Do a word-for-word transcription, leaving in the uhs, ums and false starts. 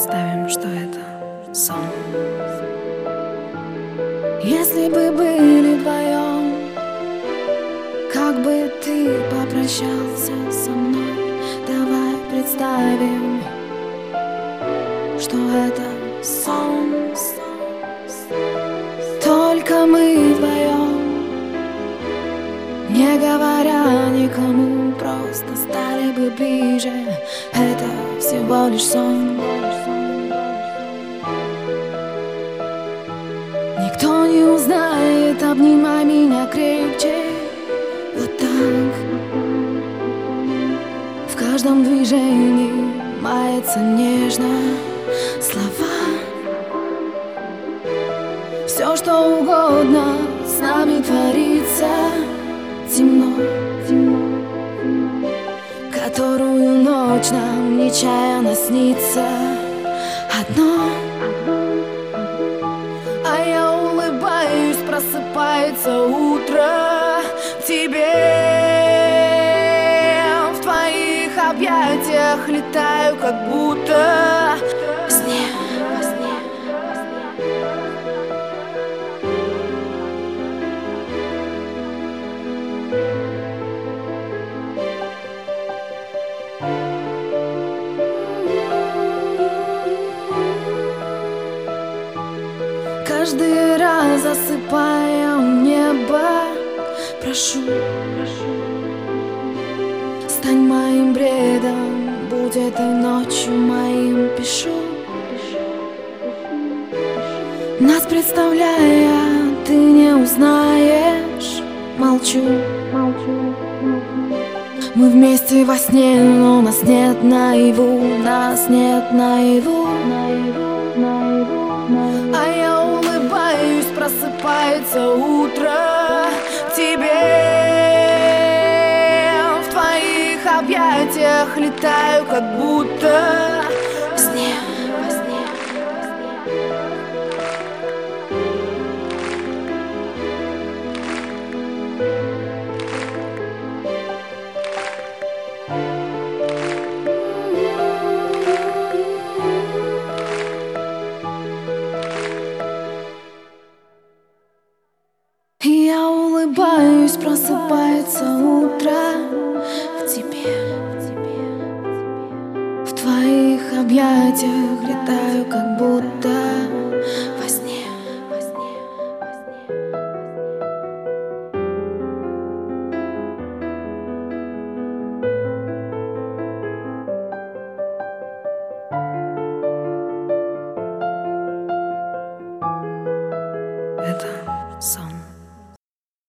представим, что это сон. Если бы были вдвоем, как бы ты попрощался со мной? Давай представим, что это сон. Только мы вдвоем, не говоря никому, просто стали бы ближе. Это всего лишь сон. Никто не узнает, обнимай меня крепче. Вот так. В каждом движении мается нежно слова. Все, что угодно с нами творится. Темно, темно, которую ночь нам нечаянно снится одно. А я улыбаюсь, просыпается утро в тебе. В твоих объятиях летаю, как будто во сне, во сне, во сне. Каждый раз засыпая у неба, прошу, прошу, стань моим бредом, будь этой ночью моим, пишу, пишу, пишу. Нас представляя, ты не узнаешь, молчу, молчу, молчу. Мы вместе во сне, но нас нет наяву, нас нет наяву, наяву, наяву, наяву. А я улыбаюсь, просыпается утро в тебе. В твоих объятиях летаю, как будто во сне, во сне, во сне. Я улыбаюсь, просыпается утро в тебе. В твоих объятиях летаю, как будто